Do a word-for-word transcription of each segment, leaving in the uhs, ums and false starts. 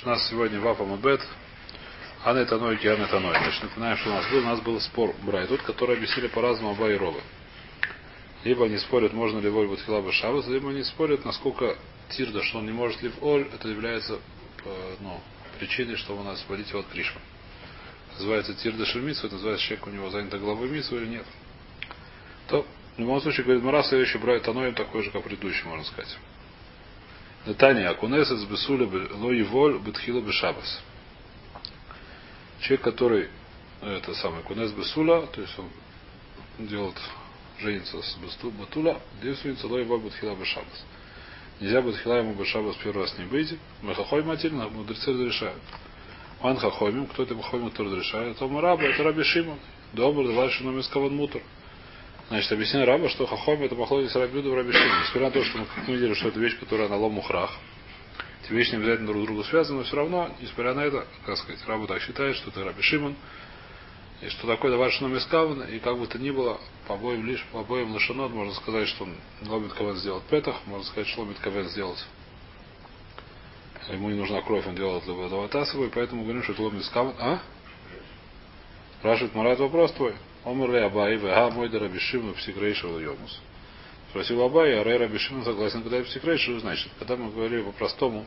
У нас сегодня Вафа Мабет, Ан это ной, Киан это ной. Значит, напоминаем, что у нас был, у нас был спор Брайтут, который объяснили по-разному Аба и Ровы. Либо они спорят, можно ли воль Батхила Башабас, либо они спорят, насколько Тирда, что он не может ли в Оль, это является ну, причиной, чтобы у нас сводить его от Кришма. Называется Тирда Шельмицу, это называется человек, у него занята главой Мицу или нет. То, в любом случае, говорит Мара, следующий Брайт Аноем такой же, как предыдущий, можно сказать. Натания Акунесец Бесуля Лои Воль Бетхила Бешабас. Человек, который это самый Кунес Бесуля, то есть он делает, женится с Батуля, девственница Лои Воль Бетхила Бешабас. Нельзя Бетхила ему Бешабас первый раз не выйти. Махахой Матильна, мудрецы разрешают. Ман Хахомим, кто это Хахомим, кто разрешает? Это Мараба, это Раби Шимон. Добр, дальше номер Скаван Мутр. Значит, объяснил Раба, что Хахоми это походит с Рабиуду в Раби Шимон. Несмотря на то, что мы, как мы видели, что это вещь, которая на лом ухрах. Эти вещи не обязательно друг с другом связаны, но все равно, несмотря на это, как сказать, Раба так считает, что это Раби Шимон. И что такое Даваш номер Скаван, и как бы то ни было, по обоим лишь, по обоим лошанот, можно сказать, что он ломит Кавен сделать Петах, можно сказать, что ломит Кавен сделать. Ему не нужна кровь, он делает Лаватасову, и поэтому говорим, что это ломит Скаван. А? Спрашивает Марат вопрос твой. Омер ли Абай, вега мой да Раби Шимон псикрейшил йомус. Спросил Абай, а Рей Раби Шимон согласен, когда я псикрейшил, значит, когда мы говорили по-простому,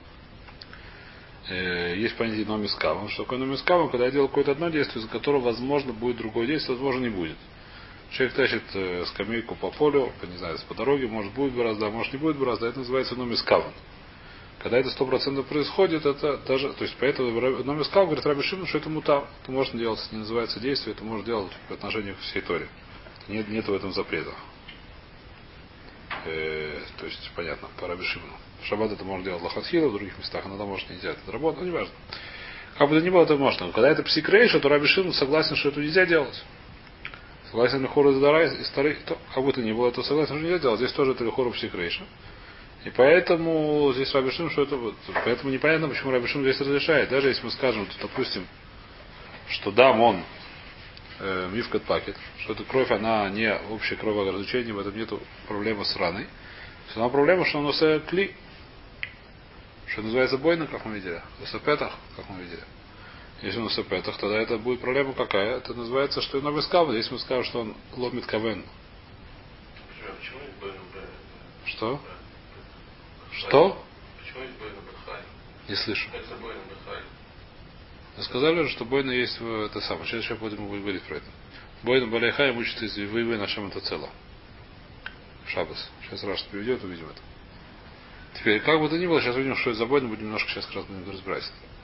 э, есть понятие номискавом. Что такое номискавом? Когда я делаю какое-то одно действие, за которого, возможно, будет другое действие, возможно, не будет. Человек тащит э, скамейку по полю, по, не знаю, по дороге, может будет борозда, может не будет борозда, это называется номискавом. Когда это сто процентов происходит, это даже, то есть поэтому номискав говорит Раби Шимон, что это мутар. Это можно делать, не называется действие, это можно делать по отношению к всей Торе. Нет, нет в этом запрета. Э, то есть, понятно, по Раби Шимону. В шаббат это можно делать лахатхила, в других местах иногда может нельзя. Это работа, но не важно. Как бы то ни было, это можно. Но когда это псикрейша, то Раби Шимон согласен, что это нельзя делать. Согласен Лехор из Дарай, и старый, то, как бы то ни было, это согласен, что нельзя делать. Здесь тоже это Лехор псикрейша. И поэтому здесь Раби Шимон, что это вот. Поэтому непонятно, почему Раби Шимон здесь разрешает. Даже если мы скажем, то, допустим, что дам он э, мифкат пакет, что эта кровь, она не общее кроворазлучение, в этом нету проблемы с раной. Сама проблема, что оно с кли, что называется бойно, как мы видели, в сапетах, как мы видели. Если он в сапетах, тогда это будет проблема какая? Это называется, что он обыскал. Если мы скажем, что он ломит кавен. Что? Что? Почему есть бойна бахай? Не слышу. Это бойна бахай. Мы сказали уже, что бойна есть в это самое. Сейчас еще будем говорить про это. Бойна баляхай учится из Вивы нашем это цело. Шабас. Сейчас Раш приведет, увидим это. Теперь, как бы то ни было, сейчас увидим, что это за бойна, будем немножко сейчас как раз будем разбирать.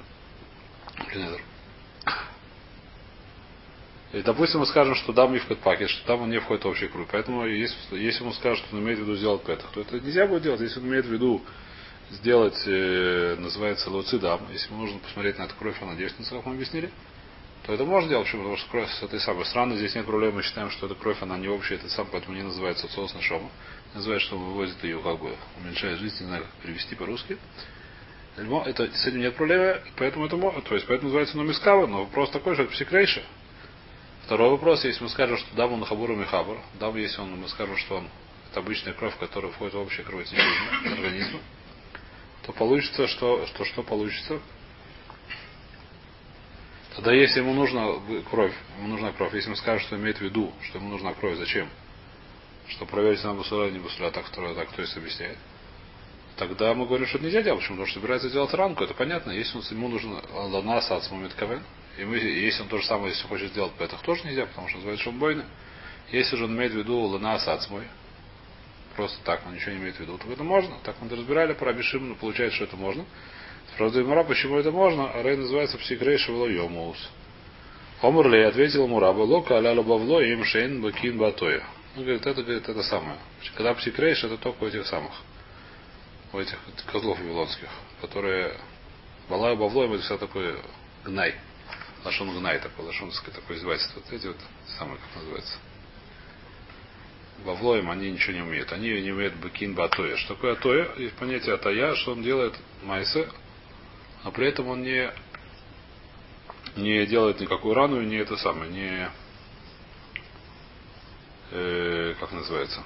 И, допустим, мы скажем, что дам мифкат пакет, что там он не входит в общий круг. Поэтому, если, если ему скажут, что он имеет в виду сделать петах, то это нельзя будет делать. Если он имеет в виду сделать, э, называется лоцидам, если ему нужно посмотреть на эту кровь, она девственница, как мы объяснили, то это можно делать. Почему? Потому что кровь с этой самой страны, здесь нет проблем, мы считаем, что эта кровь, она не общая, это сам, поэтому не называется соус на шома. Называется, что он вывозит ее, как бы, уменьшает жизнь, не знаю, как перевести по-русски. Это, с этим нет проблемы, поэтому это можно. То есть, поэтому называется номискава, но вопрос такой, что это псикрейша. Второй вопрос, если мы скажем, что дам он хабуром и хабур, дам, если он, мы скажем, что он это обычная кровь, которая входит в общее кровотечение организма, то получится, что, что, что получится? Тогда если ему нужна кровь, ему нужна кровь, если мы скажем, что имеет в виду, что ему нужна кровь, зачем? Что проверить на басура, не басура, так, второе, так, кто есть объясняет. Тогда мы говорим, что это нельзя делать. Почему? Потому что собирается делать ранку, это понятно. Если он, ему нужен лана сац момент кавен, и мы, если он то же самое, если хочет сделать петах, тоже нельзя, потому что называется, что он бойный. Если же он имеет в виду лана сац мой, просто так, он ничего не имеет в виду, то это можно. Так мы разбирали про Абишим, но получается, что это можно. Правда, Мура, почему это можно? А Рей называется псикрейша вло йомус. Омрлей ответил Мураба, лока аля лобавло им шейн бакин батоя. Он говорит, это, говорит, это самое. Когда псикрейш, это только у этих самых. У этих козлов вавилонских, которые Балай Бавлоем, это все такое гнай. Лашон гнай такой, лашонское такое издевательство. Вот эти вот самые, как называется. Бавлоем они ничего не умеют. Они не умеют бакин батоя. Что такое атоя? Есть понятие атая, что он делает майсе, а при этом он не, не делает никакую рану, и не это самое, не э, как называется.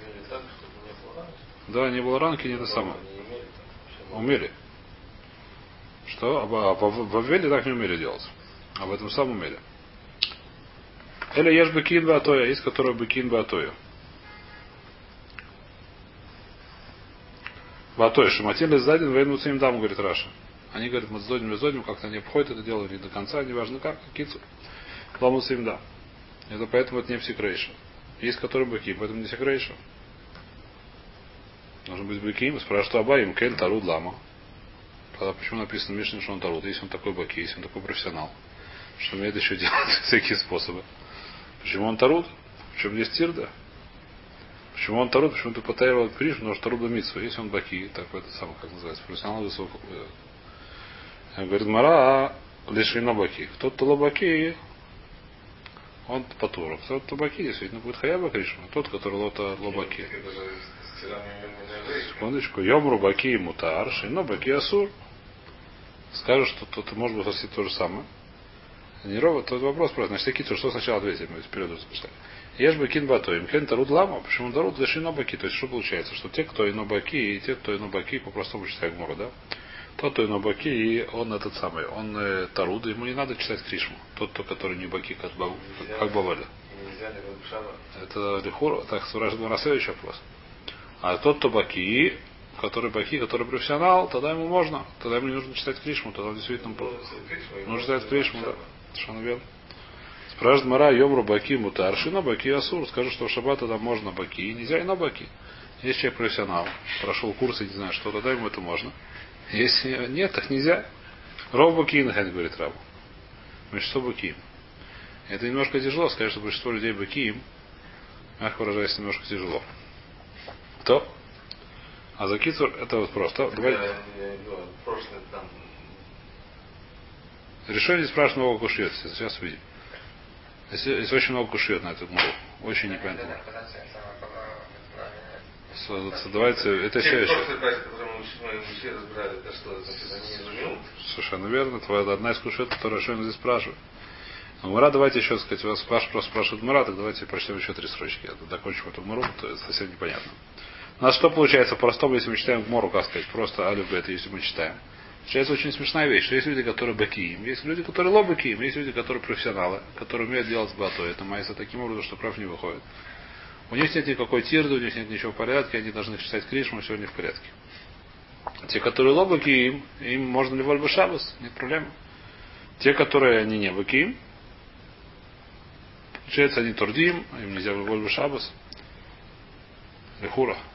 Да, не было ранки, не это самое. Умели. Что? А, а, в Вавиле так не умели делать. А в этом самом умели. Или ешь бекин баатоя, есть который бекин баатоя. Баатоя, шаматин сзади, войну им дам, говорит Раша. Они говорят, мы сдодим, мы сдодим, как-то они обходят это дело не до конца, неважно как, какие-то. Ламуса им да. Это поэтому это не псикрейша. Есть который беким, поэтому не псикрейша. Должен быть беким. Спрашивают Абаим, кен таруд лама. Тогда почему написано в Мишне, что он таруд? Если он такой баки, если он такой профессионал, что умеет еще делать всякие способы. Почему он таруд? Почему здесь тирда? Почему он таруд? Почему ты потаивал приш? Потому что таруда митсу. Если он баки, так это самое, как называется, профессионал высокого. Говорит, мара лишина баки. Тот-то лобаки, он патура. Тот-то баки, действительно, будет хаяба кришма. Тот, который лота лобаки. Секундочку. Йомру баки и мутар, шино баки асур. Скажешь, что тут может быть совсем то же самое. Не ровно, тот вопрос просто. Значит, такие, что сначала ответим, мы вперед записали. Ешь бакин батоим. Кен таруд лама. Почему таруд лишина баки? То есть, что получается? Что те, кто ино баки, и те, кто ино баки, по-простому читают гмору, да? Тот, кто ино баки, и он этот самый, он э, таруд, ему не надо читать кришму. Тот, кто, который не баки, как, бав, как бавали. Это лихура. Так, спрашивает на следующий вопрос. А тот, кто баки, который баки, который профессионал, тогда ему можно. Тогда ему не нужно читать кришму, тогда он действительно нужно читать кришму, да. Совершенно верно. Спрашивает Мара, Йомру баки мутар, шина баки асур. Скажу, что в шаббат тогда можно баки, нельзя и на баки. Если человек профессионал, прошел курсы, не знаю что, тогда ему это можно. Если нет, так нельзя. Ров баки нахай, говорит Рабу. Большинство баки. Это немножко тяжело, сказать, что большинство людей баки им, мягко выражаясь, немножко тяжело. То. А за кицур это вот просто. Давай. Решение спрашивать много кушьет. Сейчас увидим. Здесь, здесь очень много кушьет на эту гмору. Очень непонятно. Давайте, это следующее. Совершенно верно. Твоя одна из кушьет, которая Шойн здесь спрашивает. А Мара, давайте еще сказать, вас просто спрашивает Мара, так давайте прочтем еще три строчки. Я закончим эту гмору, то это совсем непонятно. У нас что получается по-простому, если мы читаем гмору, как сказать, просто алиф бет, если мы читаем. Получается очень смешная вещь, что есть люди, которые бакиим, есть люди, которые лобакиим, есть люди, которые профессионалы, которые умеют делать с батой. Это майса таким образом, что прав не выходит. У них нет никакой тирды, у них нет ничего в порядке, они должны читать кришму, все у них в порядке. Те, которые лобакиим, им можно ли вольбу шабас, нет проблем. Те, которые они не бакиим, получается, они турдим, им нельзя вольбу шабас. Лехура.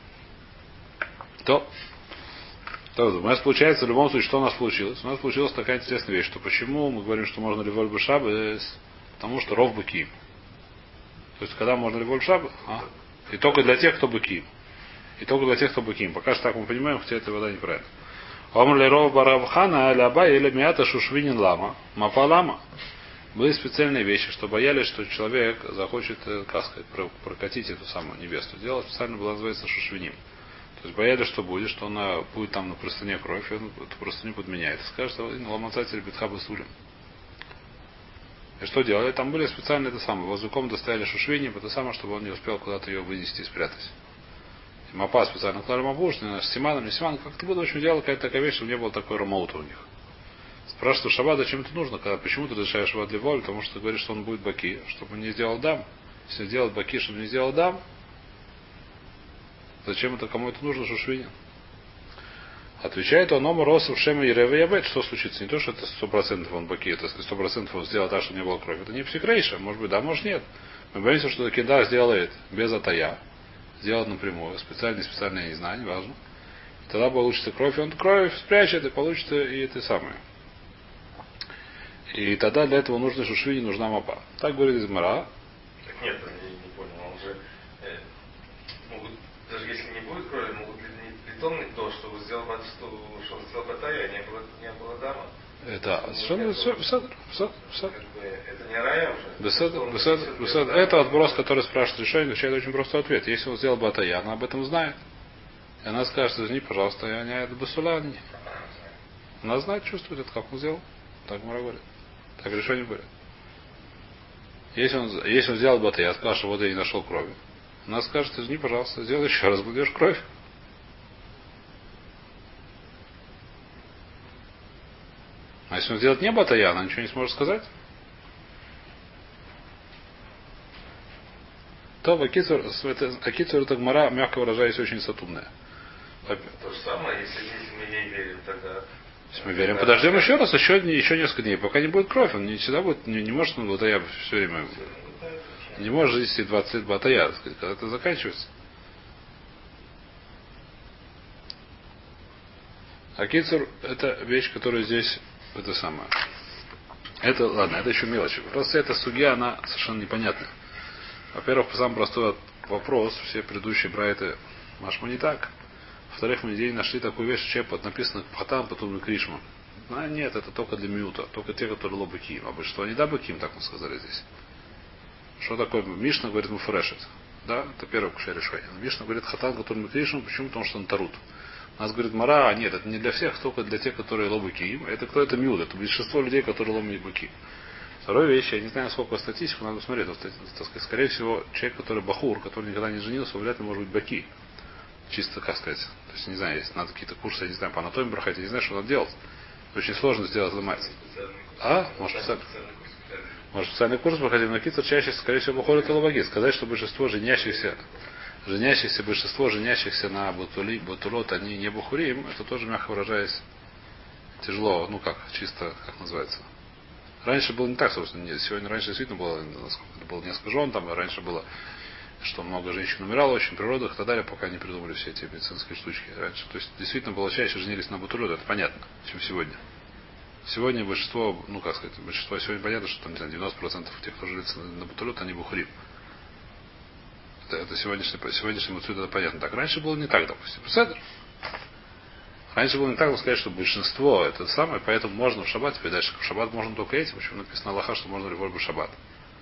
То. У нас получается, в любом случае, что у нас получилось? У нас получилась такая интересная вещь, что почему мы говорим, что можно ли вольбу шабас, потому что ров бакиим. То есть, когда можно ли вольбу шабас? А? И только для тех, кто бакиим. И только для тех, кто бакиим. Пока что так мы понимаем, хотя это вода неправильно. Омр ли ров барабхана аляба или мята шушвинин лама. Мапа лама. Были специальные вещи, что боялись, что человек захочет, как сказать, прокатить эту самую невесту. Дело специально было называется шушвиним. То есть боялись, что будет, что она будет там на простыне кровь, и он эту простыню подменяет. Скажет, что ламацатель битхаба сулим. И что делали? Там были специальные это самое. Воздухом доставили шушвиним, это самое, чтобы он не успел куда-то ее вынести и спрятать. И мапа специально клали мапу, что не Симаном, не Симаном, как-то было, в общем, делала какая-то такая вещь, чтобы не было такой ромаута у них. Спрашивают, шаббат, зачем это нужно? Когда, почему ты разрешаешь шаббат для воли? Потому что ты говоришь, что он будет баки, чтобы он не сделал дам. Если сделать баки, чтобы не сделал дам, зачем это, кому это нужно, шушвинин? Отвечает он, ома росов шема и реве ябет. Что случится? Не то, что это сто процентов он баки, это сто процентов он сделал так, чтобы не было крови. Это не псикрейша. Может быть, да, может нет. Мы боимся, что таки да, сделает без атая. Сделает напрямую. Специально, специально, я не знаю, не важно. И тогда получится кровь, и он кровь спрячет, и получится и это самое. И тогда для этого нужно шушвини, нужна мапа. Так говорит Измара. Так нет, я не понял. Он же э, могут, даже если не будет крови, могут ли не притомнить то, чтобы сделал что, чтобы сделал батая, не было, не было дама. Это совершенно все, все, все, все. Это не рая уже. Беседа, беседа, беседа. Это отброс, который спрашивает решение, отвечает очень простой ответ. Если он сделал батая, она об этом знает. И она скажет, извини, пожалуйста, я не это басуля. Она знает, чувствует это, как он сделал. Так Мара говорит. Так решение говорит. Если он, если он сделал батая, сказал, что вот я не нашел крови. Она скажет, извини, пожалуйста, сделай еще раз, будешь кровь. А если он сделает не батая, она ничего не сможет сказать. То Акицур, Акицур это гмара, мягко выражаясь, очень сатумная. То же самое, если, если мы ей верим, тогда... Если мы верим, подождем еще раз, еще, еще несколько дней. Пока не будет кровь, он не всегда будет, не, не может он батая все время. Не может жить двадцать лет батая, когда это заканчивается. Акицур это вещь, которая здесь это самое. Это, ладно, это еще мелочи. Просто эта судья, она совершенно непонятная. Во-первых, самый простой вопрос, все предыдущие брайты машма не так. Во-вторых, мы здесь нашли такую вещь, что человек написано Пхатан, потом и Кришма. А нет, это только для Миута, только те, которые лобыким. А большинство не да быким, так мы сказали здесь. Что такое? Мишна говорит муфрешет. Да, это первое кушай решение. Мишна говорит Хатан, который мы Кришма, почему? Потому что он тарут. У нас говорит Мара, а нет, это не для всех, только для тех, которые лобыким. Это кто это Миут? Это большинство людей, которые ломают быки. Вторая вещь, я не знаю, сколько статистику, надо смотреть. Вот, так сказать, скорее всего, человек, который бахур, который никогда не женился, вряд ли может быть баки. Чисто, как сказать. То есть, не знаю, если надо какие-то курсы, я не знаю, по анатомии брахать, я не знаю, что надо делать. Очень сложно сделать, ломается. А? Может, специальный, может, специальный курс проходить, но китер чаще, скорее всего, выходит и лобаги. Сказать, что большинство женящихся, женящихся, большинство женящихся на бутули, бутулот, они не бухурим, это тоже, мягко выражаясь, тяжело, ну как, чисто, как называется. Раньше было не так, собственно, нет. Сегодня раньше действительно было, было несколько жен, там раньше было, что много женщин умирало очень в природах и так далее, пока не придумали все эти медицинские штучки раньше. То есть действительно было чаще женились на бутулет, это понятно, чем сегодня. Сегодня большинство, ну как сказать, большинство сегодня понятно, что там, не знаю, девяносто процентов тех, кто женится на бутулет, они бухурим. Это, это сегодняшний, сегодняшний муцуд, это понятно. Так, раньше было не так, допустим. Раньше было не так, но сказать, что большинство это самое, поэтому можно в шаббат, теперь дальше в шаббат можно только этим, почему написано Аллаха, что можно револьбу в шаббат.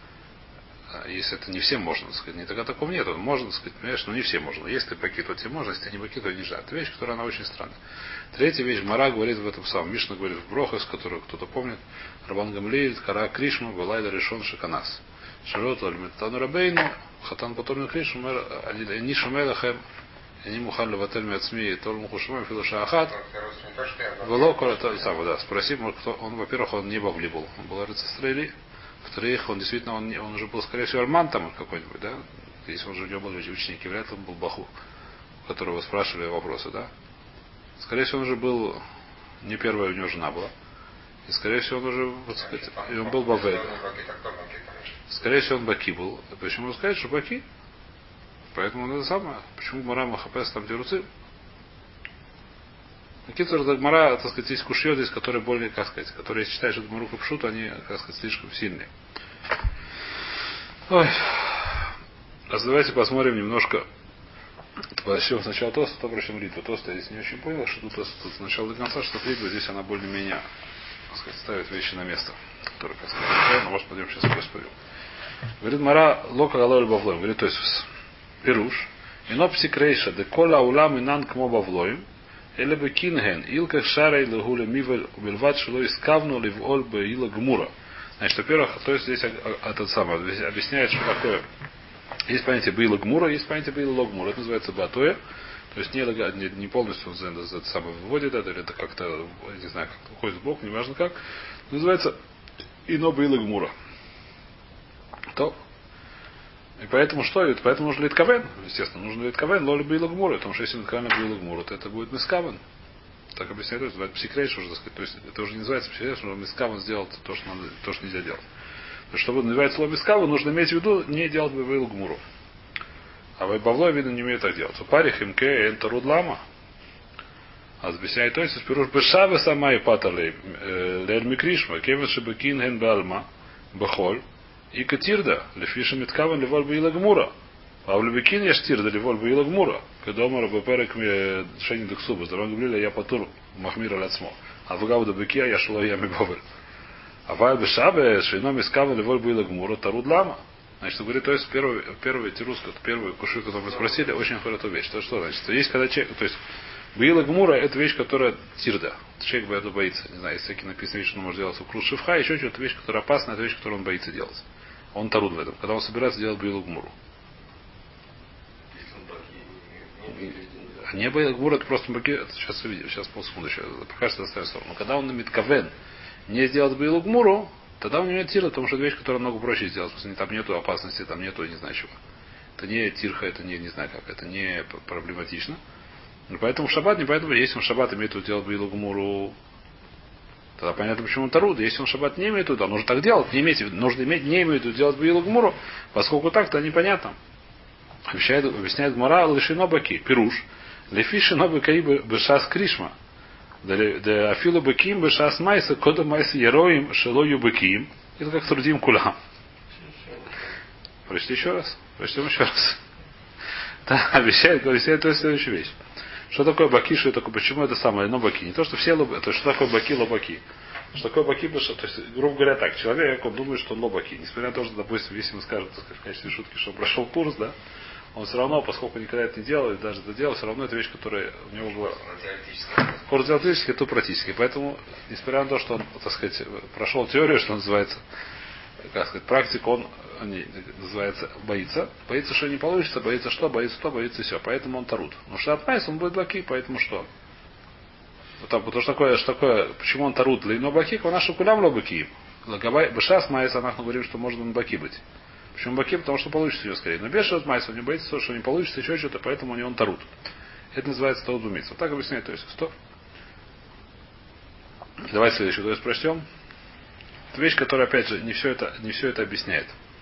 Если это не всем можно, так сказать, не тогда такого нет, можно, так сказать, понимаешь, но не всем можно. Если ты баки, то тебе можно, если ты не баки, то нельзя. Это вещь, которая она очень странная. Третья вещь, Мара говорит в этом самом, Мишна говорит в Брохас, которую кто-то помнит, Рабан Гамлиэль, Кара Кришма, Балайда решен Шиканас. Широту Альметану Рабейну, Хатан Паторну Кришма, Нишу Мелахем, они мухали в отель Мяцми, Тол Мухушмай, Филуша Ахат. Вело, это самое, да. Спроси, может, кто, он, во-первых, он не Бавли был, он был Рецестрейли. Во-вторых, он действительно, он, он уже был, скорее всего, Арман там какой-нибудь, да? Если он же у него был ученик, вряд ли он был Баху, у которого спрашивали вопросы, да? Скорее всего, он уже был, не первая у него жена была. И, скорее всего, он уже, вот сказать, и он был Бавей. Скорее всего, он Баки был. Почему сказать, что Баки? Поэтому он это самое. Почему Мара Хапес там деруцы? Китер Дагмара, так сказать, есть кушье здесь, которые более, как сказать, которые, если считаешь, что Гмару Капшут, они, как сказать, слишком сильные. Ой. А давайте посмотрим немножко. Начнем сначала тост, потом прочим ритву. Тост я здесь не очень понял, что тут тост тут с начала до конца, что ритва здесь она более-менее, так сказать, ставит вещи на место. Которые, как сказать, но может пойдем сейчас поспорим. Говорит Мара Лока Галоль Бавлоем. Говорит, то есть Пируш. Ино псикрейша, де кола улам инан кмо Бавлоем. Или бы кинген, илка шарей лагуля мивель убельват шило искавну ливоль бы ила гмура. Значит, во-первых, то есть здесь этот самый объясняет, что такое. Есть понятие бейла гмура, есть понятие бейла логмура. Это называется батоя. То есть не, не, не полностью он это самое выводит это, или это как-то, не знаю, как уходит в бок, неважно как. Называется ино бейла гмура. То. И поэтому что? И поэтому нужно литкавен. Естественно, нужно литкавен, лоли бейла гмура. Потому что если литкавен бейла гмура, то это будет мискавен. Так объясняет, это называется псикрейш уже, так сказать. То есть это уже не называется псикрейш, что мискавен сделал то, что надо, то, что нельзя делать. То, что называется лоби скаву, нужно иметь в виду не делать бы бейла гмуру. А в Бавло, видно, не умеют так делать. Упари химке энтаруд лама. А объясняет то есть, пируш бешаве сама и паталей лер микришма, кевеши бекин ген балма, бахоль, и катирда, лефиша миткаван леволь бейла гмура. А в Лебекин я штирда леволь бейла гмура. Когда мы перек шени дексуба, здорово говорили, я патур махмира ляцмо. А в гавда бекия я шула я ми бавель. А в Бешабе шейно мискава леволь бейла гмура таруд лама. Значит, говорит, то есть первый, первый тирус, первый куши, который мы спросили, очень хорошая вещь. То что значит? Есть когда человек, то есть бейла гмура это вещь, которая тирда. Человек этого боится. Не знаю, если написано вещь, что он может делать укрус шифха, еще что-то вещь, которая опасна, это вещь, которую он боится делать. Он таруд в этом. Когда он собирается делать бейла гмуру. Не бейла гмура, это просто баки. Сейчас увидим, сейчас полсекунды еще. Пока что оставим сторону. Но когда он на миткавен не сделать Беилу Гмуру, тогда у него нет тира, потому что это вещь, которая много проще сделать. Там нету опасности, там нету, не знаю чего. Это не тирха, это не, не знаю как, это не проблематично. И поэтому в шаббат, не поэтому, если он в шаббат имеет в виду делать Беилу Гмуру, тогда понятно, почему он тарут. Если он в шаббат не имеет в виду, он нужно так делать, не иметь, нужно иметь, не имеет в виду делать Беилу Гмуру, поскольку так, то непонятно. Объясняет, объясняет Гмара лишино баки, пируш, лефи шино бакаи бешас кришма. Да афилу баким бешас майса, кода майса яроим, шелою баким. Это как трудим кулам. Прочти еще раз. Прочтем еще раз. Да, обещает, обещает, то есть следующая вещь. Что такое баки, что такое, почему это самое, но баки. Не то, что все лобаки, то есть что такое баки, лобаки. Что такое баки, то есть, грубо говоря, так, человек, он думает, что он лобаки. Несмотря на то, что, допустим, если ему скажут, так сказать, в качестве шутки, что он прошел курс, да, он все равно, поскольку никогда это не делал, и даже это делал, все равно это вещь, которая у него была. Курс теоретический, то практически. Поэтому, несмотря на то, что он, так сказать, прошел теорию, что называется, как сказать, практику, он не, называется, боится. Боится, что не получится, боится что, боится то, боится все. Поэтому он тарут. Но что отмайс, он будет баки, поэтому что? Потому, потому что такое, что такое, почему он тарут? Лейно баки, он нашу кулям лобаки. Бешас майс, а мы говорим, что может он баки быть. Почему баки? Потому что получится у него скорее. Но без шат майс, он не боится, что не получится еще что-то, поэтому у него он тарут. Это называется тарут умица. Вот так объясняет, то есть, что? Давайте следующую, то есть прочтем. Это вещь, которая, опять же, не все это, не все это объясняет.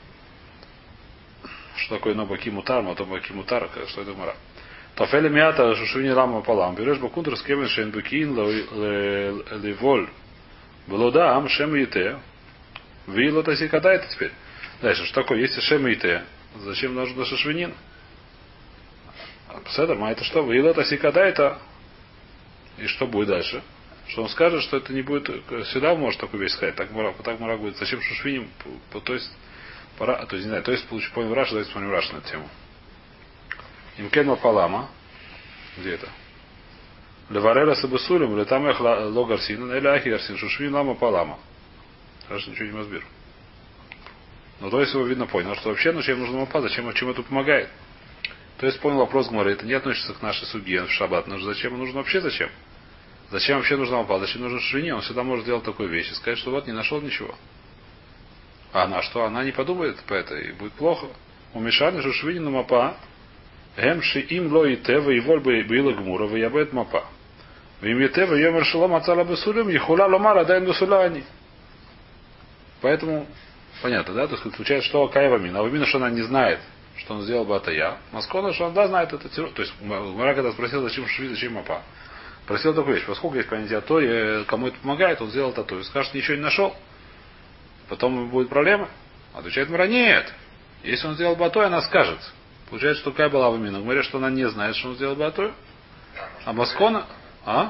Что такое нобаки мутар, мотобаки мутар, что это мара. Тафели мята шушвини лама палам. Берешь бакунтр с кемен шейн бакин леволь. Было да, ам шем ите. Вило таси катает теперь. Дальше, что такое? Если шем ите, зачем нужно шашвинин? Пседер, а это что? Вило таси катает. И что будет дальше? Что он скажет, что это не будет, сюда может такую вещь сказать, так мара, так мара будет. Зачем шушвиним? То есть, пора, то есть, не знаю, то есть, получить понял Раш, давайте посмотрим Раш на эту тему. Имкенма палама, где это? Леварера сабасулем, летамех логарсин, или ахиарсин, шушвин лама палама. Раш ничего не разбер. Но то есть его видно понял, что вообще, ну чем нужно мапа, зачем, чем это помогает. То есть понял вопрос Гмары, это не относится к нашей суге в шаббат, но зачем нужно вообще, зачем? Зачем вообще нужна мапа? Зачем нужен швини? Он всегда может делать такую вещь и сказать, что вот не нашел ничего. А она что? Она не подумает по это и будет плохо. У Мишаны же швини на мапа. Гемши им ло и те, и воль бы было гмура, и ябет мапа. В имя те, и йомер шалом ацала бесулем, и хула ломара дайн бесуляни. Поэтому, понятно, да? То есть, получается, что Каева мина. А вамина, что она не знает, что он сделал бы это я. Маскона, что он да знает это. То есть, Мара когда спросил, зачем шви, зачем мапа. Просил такую вещь, поскольку есть понятие то, кому это помогает, он сделал тату. И скажет, ничего не нашел. Потом будет проблема. Отвечает Мара, нет. Если он сделал батой, она скажет. Получается, что какая была в именно. Говорят, что она не знает, что он сделал батой. А Маскона... А?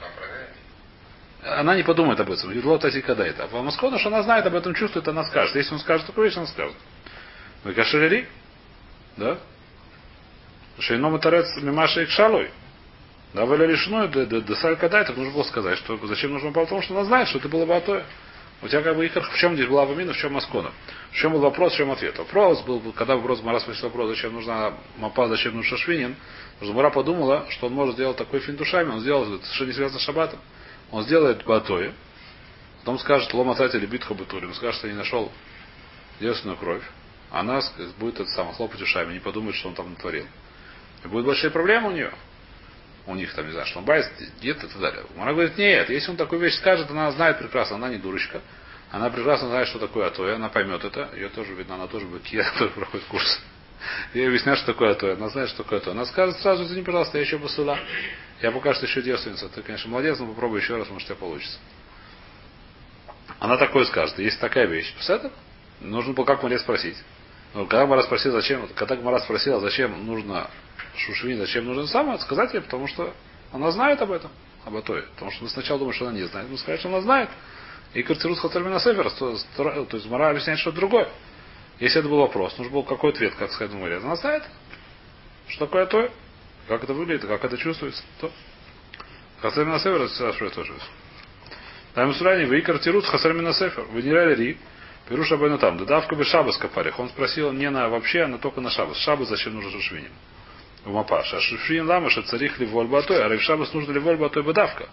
Она не подумает об этом. Юдло таси когда это. А Маскона, что она знает об этом, чувствует, она скажет. Если он скажет такую вещь, она скажет. Вы кашерери? Да? Шейном тарец мимаша и кшалой. Да, вы лишной, да саль кадай, так нужно было сказать, что зачем нужно было, потому что она знает, что это было батое. У тебя как бы их, в чем здесь была вамина, в чем Маскона? В чем был вопрос, в чем ответ? Вопрос был, когда вопрос Мара спросил вопрос, зачем нужна мапа, зачем нужен шашвинин, потому что Мара подумала, что он может сделать такой фин душами, он сделал это, что не связано с шаббатом. Он сделает батое, потом скажет, лома тати или битха бутури, он скажет, что не нашел девственную кровь, а она будет это самое, хлопать ушами, не подумает, что он там натворил. И будут большие проблемы у нее. У них там, не знаю, что он боится, где-то и так далее. Она говорит, нет, если он такую вещь скажет, она знает прекрасно, она не дурочка. Она прекрасно знает, что такое атоя, она поймет это. Ее тоже видно, она тоже быки, тоже проходит курс. Ей объясняют, что такое атоя. Она знает, что такое атоя. Она скажет сразу, извини, пожалуйста, я еще басула. Я пока что еще девственница. Ты, конечно, молодец, но попробуй еще раз, может, у тебя получится. Она такое скажет. Есть такая вещь. Посмотрите? Нужно было как Маре спросить. Но когда Мара спросила, зачем, когда Мара спросила, зачем нужно шушвин, зачем нужно самое, сказать ей, потому что она знает об этом, об атое. Потому что мы сначала думаем, что она не знает. Мы сказали, что она знает. И картирус хатармина север, то, то есть Мара объясняет что-то другое. Если это был вопрос, нужен был какой ответ, как сказать Маре. Она знает, что такое атое, как это выглядит, как это чувствуется. То. Хатармина север, это спрашивает тоже. Там Сурани, вы картирус хатармина север, вы не реали ри. Пируша Бену там. Дадавка бы шабас капарих. Он спросил не на вообще, а только на шабас. Шабас зачем нужен шушвиним? В Мапаша. Шушвиним лама, что царих ли воль батой, а в шабас нужно ли воль батой бадавка.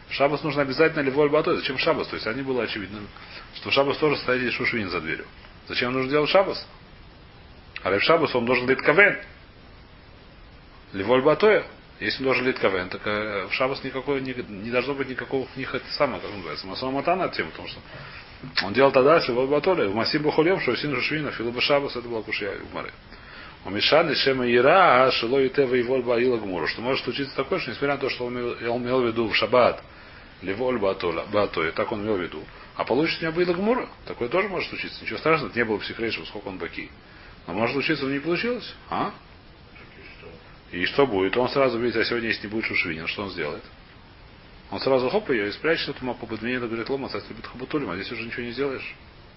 В шаббас нужно обязательно ливоль батой. Зачем шаббас? То есть они было очевидно, что в шаббас тоже стоит шушвин за дверью. Зачем нужно делать шаббас? А в шаббас он должен лить кавен. Ливоль батоя. Если он должен лить кавен, так э, в шаббас никакой, не, не должно быть никакого в них это самое, как называется, масома матана от темы, потому что он делал тогда, если ливоль батоля, в масим бухолем, что син шушвина, филуба шаббас, это была кушья в море. У Мишаны Шема Ира, а Шило Ютева и Вольба Ила Гмуру. Что может случиться такое, что несмотря на то, что он имел, он имел в виду в шаббат, Ливоль Батоя, так он имел в виду, а получится у него Ила Гмура, такое тоже может случиться. Ничего страшного, не было психрейшего, сколько он баки. Но может случиться, но не получилось. А? И что будет? Он сразу видит, а сегодня если не будет шушвинин, что он сделает? Он сразу хоп ее и спрячет эту мапу под меня, говорит, лома, царь любит хабатулем, а здесь уже ничего не сделаешь.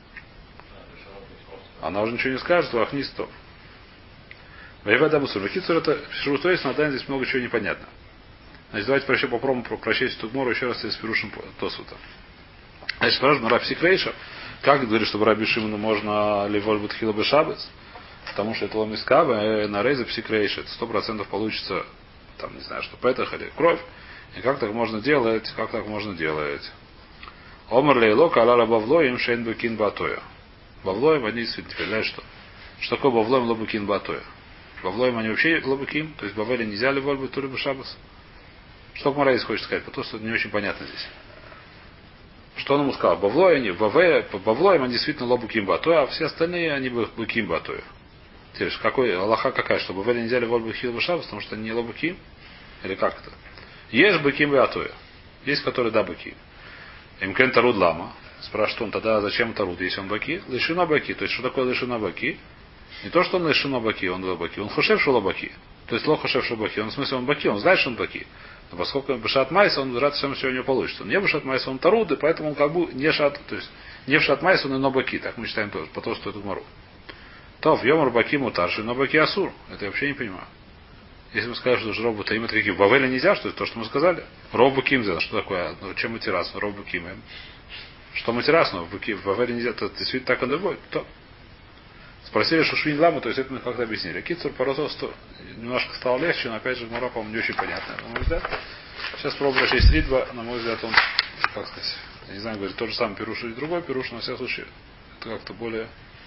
Она уже ничего не скажет, вахнистов. Воевать Абусур. Вакицур это Шрутойс, на здесь много чего непонятно. Значит, давайте еще попробуем прочесть эту гмору еще раз с Пирушем Тосута. Значит, спрашиваем Раби Крейша, как говорит, что Раби Шимону можно ливоль бутхила бешабец, потому что это ломискаба, на рейзе псикрейша, сто процентов получится, там, не знаю, что петах или кровь. И как так можно делать? Как так можно делать? Омар лейлока аляра бавлоим шейн бекин батоя. Бавлоим они действительно, что? Что такое бавлоим лобукин батоя? Бавлоим они вообще лобуким, то есть Бавели нельзя ливоль бутули бешабас. Что Гмара здесь хочет сказать? Потому что это не очень понятно здесь. Что он ему сказал? Бавлоим они, Бавлоим они действительно лобуким батоя, а все остальные они буким батоя. Теперь, какой, Аллаха какая, что Бавели нельзя ливоль бутули бешабас, потому что они не лобуким? Или как это? Есть быким батоя. Есть, которые да быки. Имкен таруд лама. Спрашивает он тогда, зачем таруд, если он баки? Лишина баки. То есть, что такое лишина баки? Не то, что он лишина баки, он лабаки. Он хошев, что лабаки. То есть, лох хошев, что баки. Он в смысле, он баки, он знает, что он баки. Но поскольку он бешат майса, он рад всем, все у него получится. Он не бешат майса, он таруд, и поэтому он как бы не шат, то есть, не в шат майса, он и но баки. Так мы считаем тоже, по то, что это гмару. То, в йомар баки мутарши, но баки асур. Это я вообще не понимаю. Если мы скажем, что робу таим это какие? В Бавеле нельзя, что это то, что мы сказали. Робу кимзен, что такое? Ну, чем матерасно? Робу кимем. Что матерасно? В Бавеле нельзя, это действительно так он и будет. То. Спросили Шушвин Лама, то есть это мы как-то объяснили. Кицур Паразосту немножко стало легче, но опять же Гмара, по-моему, не очень понятно, на мой взгляд. Сейчас пробую шесть ридва, на мой взгляд, он, как сказать, я не знаю, говорит, тот же самый пируш или другой пируш, но во всяком случае, это как-то более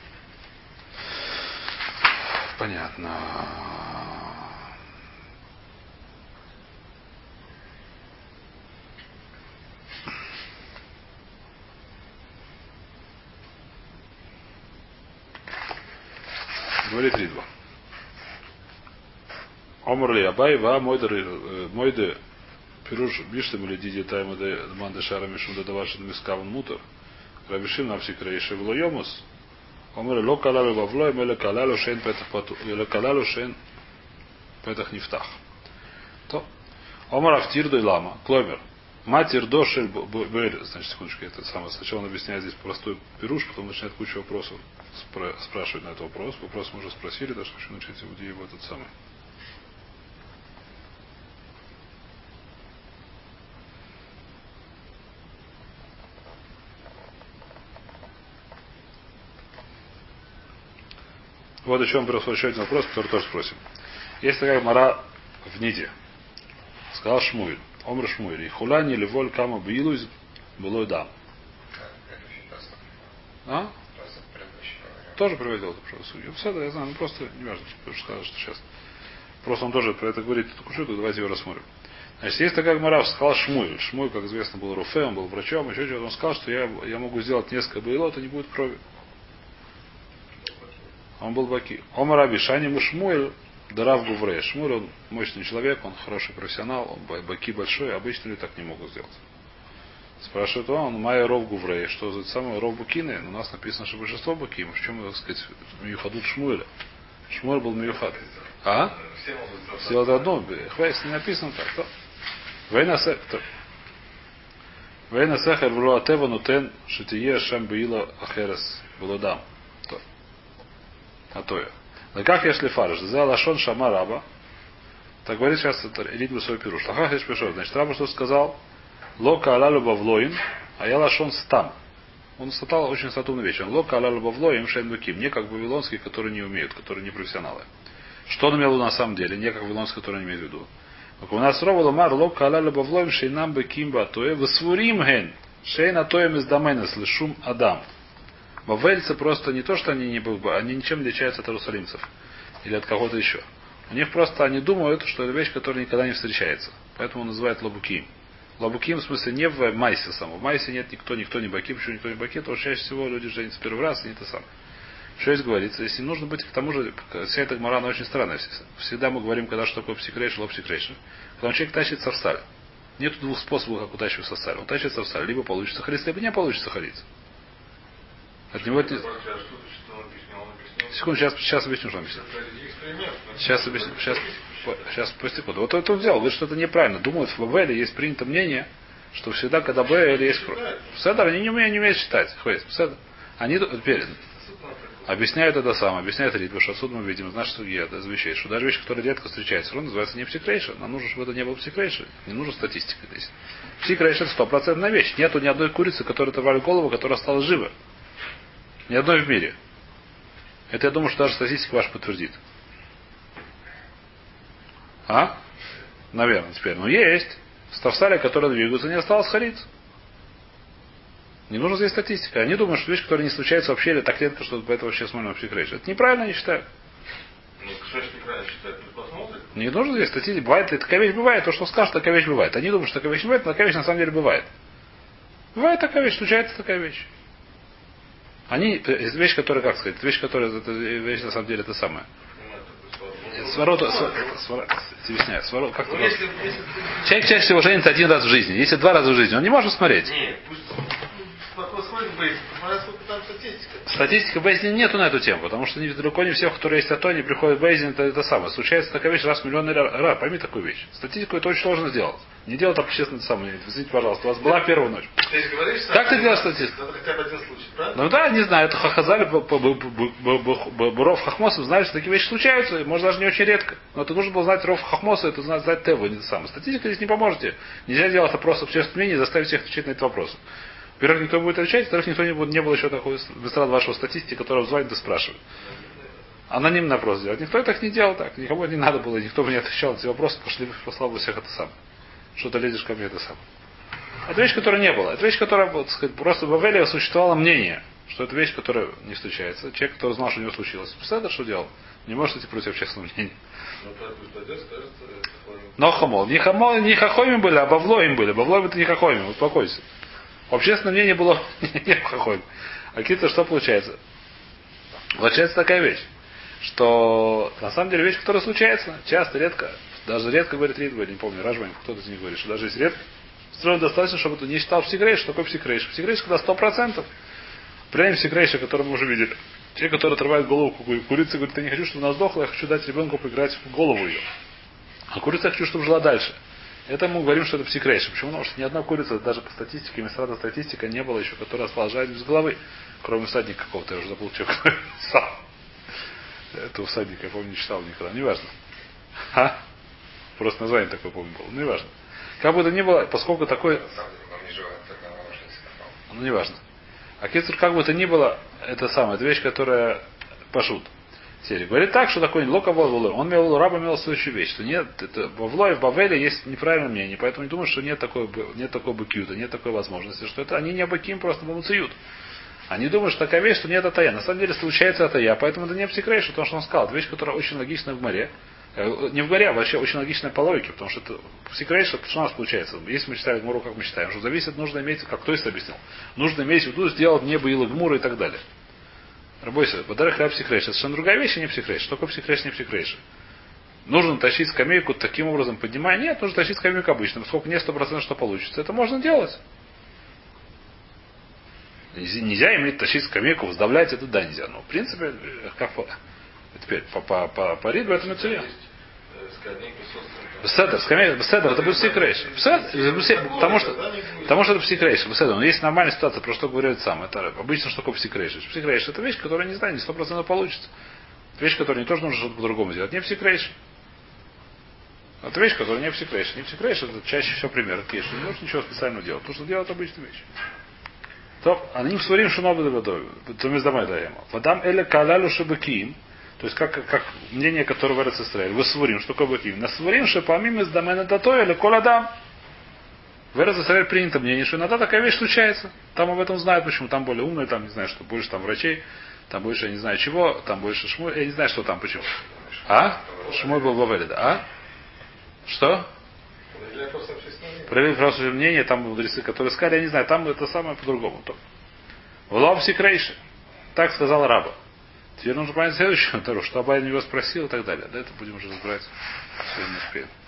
понятно. Говорит Ридва. Омрли Абай, ва мойде пируш биштем или диди тайма де манде шара мишум де давашин мискаван мутор. Рабишим нам всекрейши влоемус. Омрли ло калалу вавлоем, или калалу шейн петах пату, или калалу шейн петах нефтах. То. Омар Автирду и Лама. Кломер. Матер дошель бэль. Значит, секундочку, это самое. Сначала он объясняет здесь простой пируш, потом начинает кучу вопросов спра- спрашивать на этот вопрос. Вопрос мы уже спросили, даже хочу начать иудеи в этот самый. Вот о чем просто еще один вопрос, который тоже спросим. Есть такая мара в Ниде. Сказал Шмуэль. Омр Шмуэль. И хуляни или воль кама билуз было дам. А? Тоже приводил это просто. Все это я знаю, ну просто не важно, сказал, что сейчас. Просто он тоже про это говорит, кушает, давайте его рассмотрим. Значит, есть такая гмара, сказал Шмуэль. Шмуэль, как известно, был руфе, он был врачом, еще что-то. Он сказал, что я, я могу сделать несколько боилот, и не будет крови. Он был баки. Омар Абишани Мушмуэль, Дарав Гувре. Шмуэль, он мощный человек, он хороший профессионал, он баки большой, обычно люди так не могут сделать. Спрашивает он, Майя Ров Гуврей, что за самое Ров Букины? У нас написано, что большинство Буким. В чем, так сказать, Миюхадут Шмуэля? Шмуэль был Миюхад. А? Все это одно. Хвейс не написано так. То. Вейна Сехер Вло Атева Нутен Шитие Шам Била Ахерес Володам. То. А то я. Но как я шли фарш? За Лашон Шама Раба. Так говорит сейчас Ридбу свой пируш. Лахах я пришел. Значит, Раба что сказал? Лока алалу бавлоим, а я лашон стам. Он стал очень статумную вещь. Он лока алалу бавлоим шейнбуким. Не как вавилонские, которые не умеют, которые не профессионалы. Что он имел в виду на самом деле? Не как вавилонские, которые не имеют в виду. У нас ровал мар лок калаля бавлоем шейнам беким батуэ высвурим ген шейна тоем из домена слышум адам. Бавельцы просто не то, что они не они ничем не отличаются от иерусалимцев или от кого-то еще. У них просто они думают, что это вещь, которая никогда не встречается. Поэтому называют лабуким. Лабуким в смысле не в майсе самом. В майсе нет никто, никто не баки, почему никто не баки, потому что чаще всего люди женятся первый раз и не то самое. Что здесь говорится? Если нужно быть к тому же, вся эта гмара, она очень странная. Всегда мы говорим, когда что такое псикрейшн, лоб-псикрейшн. Когда человек тащит савсаль. Нет двух способов, как утащить савсаль. Он тащит савсаль, либо получится халиться, либо не получится халиться. От него это... Секунду, сейчас, сейчас объясню, что он объяснил. Сейчас объясню, сейчас, сейчас, по секунду. Вот это он взял, говорит, что это неправильно. Думают, в Бавеле есть принято мнение, что всегда, когда Б или есть... Седер, они не умеют, не умеют считать. Хватит, Седер. Они перед. Объясняют это самое, объясняют Рид, потому что отсюда мы видим, знаешь, что это из вещей, что даже вещи, которые редко встречаются, все равно называется не псикрейшн. Нам нужно, чтобы это не было псикрейшн. Не нужна статистика здесь. Псикрейшн это стопроцентная вещь. Нету ни одной курицы, которая оторвали голову, которая стала жива. Ни одной в мире. Это я думаю, что даже статистика ваша подтвердит. А? Наверное, теперь. Но есть. Ставсали, которые двигаются, не осталось халиться. Не нужна здесь статистика. Они думают, что вещь, которая не случается вообще, или так редко, что поэтому вообще смотрим вообще крейшн. Это неправильно, они считают. Ну, что ж неправильно считают? Пусть посмотрят. Не нужно здесь статистика. Бывает, и такая вещь бывает. То, что скажут, такая вещь бывает. Они думают, что такая вещь не бывает, но такая вещь на самом деле бывает. Бывает такая вещь, случается такая вещь. Они, это вещь, которая, как сказать, вещь, которая, это вещь, на самом деле, это самое. Сворота, объясняю, сворота, как то человек чаще всего женится один раз в жизни. Если два раза в жизни, он не может смотреть. Нет, пусть посмотрим Бейзин, посмотрим, сколько там статистика. Статистика Бейзина нету на эту тему, потому что далеко не все, которые есть ато, они приходят в Бейзин, это, это самое. Случается такая вещь раз в миллион раз. Пойми такую вещь. Статистику это очень сложно сделать. Не делать общественно это самое. Извините, пожалуйста, у вас была первая ночь. Ты же говоришь, как ты делаешь статистику? Это хотя бы один случай, правда? Ну да, не знаю, это Хахазали, Ров Хахмосов знали, что такие вещи случаются, может даже не очень редко. Но это нужно было знать Ров Хахмоса, это знать, знать Теву, не самое. Статистика здесь не поможете. Нельзя делать опрос общественного мнения и заставить всех отвечать на этот вопрос. Во-первых, никто будет отвечать, во-вторых, никто не, будет, не было еще такой быстро вашего статистики, которого звонит и спрашивает. Анонимный опрос делать. Никто так не делал так. Никому не надо было, никто бы не отвечал на эти вопросы, пошли бы послал бы всех это самое. Что ты лезешь ко мне это самое. Это вещь, которой не было. Это вещь, которая, так сказать, просто в Бавеле существовало мнение, что это вещь, которая не встречается. Человек, который знал, что у него случилось. Представляете, что делал? Не может идти против общественного мнения. Но хамол. Не хамол, не хахомим были, а бавлоим были. Бавлоим это не хахомим. Успокойся. Общественное мнение было не хахомим. А какие-то что получается? Получается такая вещь, что на самом деле вещь, которая случается, часто, редко, даже редко говорит Ридва, не помню, Ражбань, кто-то из них говорит, что даже если редко, строить достаточно, чтобы ты не считал псикрейш. Что такое псикрейш? Псикрейш, когда сто процентов. Прям псикрейша, который мы уже видели. Те, которые отрывают голову курицы, говорят, я не хочу, чтобы она сдохла, я хочу дать ребенку поиграть в голову ее. А курица я хочу, чтобы жила дальше. Это мы говорим, что это псикрейша. Почему? Потому что ни одна курица, даже по статистике, Мисрата статистика не было еще, которая освобождает без головы. Кроме всадника какого-то, я уже забыл, что сам. Это всадника, я помню, не читал никогда. Неважно. А? Просто название такое, помню, было. Ну, неважно. Как бы то ни было, поскольку такой... Ну, неважно. А кицур, как бы то ни было, это самое, это вещь, которая пашут. Серия. Говорит так, что такое лока вовлой. Он имел, раба имел следующую вещь, что нет, это, во Влое, в Бавеле есть неправильное мнение, поэтому не думаю, что нет такой, нет такой бакиюта, нет такой возможности, что это они не баким, просто бамуциют. Они думают, что такая вещь, что нет атая. На самом деле случается атая, поэтому это не псикрейш, потому что он сказал, это вещь, которая очень логична в море. Не в горе, а вообще очень логичная по логике, потому что это псикрейш, что у нас получается. Если мы читаем Гмуру, как мы читаем, что зависит, нужно иметь, как кто есть объяснил, нужно иметь в виду сделать небо и Гмура и так далее. Рабойся, Бадарах Раб псикрейш. Это совершенно другая вещь, а не псикрейш. Что такое псикрейш, не псикрейш? Нужно тащить скамейку таким образом, поднимая. Нет, нужно тащить скамейку обычно. Поскольку не сто процентов что получится. Это можно делать. Нельзя иметь тащить скамейку, вздавлять, это да, нельзя. Но в принципе, как по, теперь по, по, по, по Риду это мецуя. Беседер, скамейка, беседер, это будет псикрейш. Потому что, потому что это псикрейш. Беседер, но есть нормальная ситуация, про что говорят сам. Это обычно что такое псикрейш. Псикрейш это вещь, которая, не знаю, не сто процентов получится. Это вещь, которая не тоже нужно что-то по-другому сделать. Не псикрейш. Это вещь, которая не псикрейш. Не псикрейш, это чаще всего пример. Не нужно ничего специального делать. Нужно делать обычную вещь. То, они в сварим шинобы доготовили. То мы домой даем. Водам эля калалю шабаким. То есть, как, как мнение, которое в Эрец Исраэль. Вы сварим, что такое баким? На сварим, что помимо из домена дато или коладам. В Эрец Исраэль принято мнение, что иногда такая вещь случается. Там об этом знают, почему. Там более умные, там, не знаю, что больше там врачей, там больше, я не знаю чего, там больше шму. Я не знаю, что там, почему. А? Шмой был Бавель, да? А? Что? Проявили просто мнение, там мудрецы, которые сказали, я не знаю, там это самое по-другому. Влом секрейши. Так сказал раба. Теперь нужно понять следующую Тару, что Абай на него спросил и так далее. Да, это будем уже разбирать. Сегодня не успеем.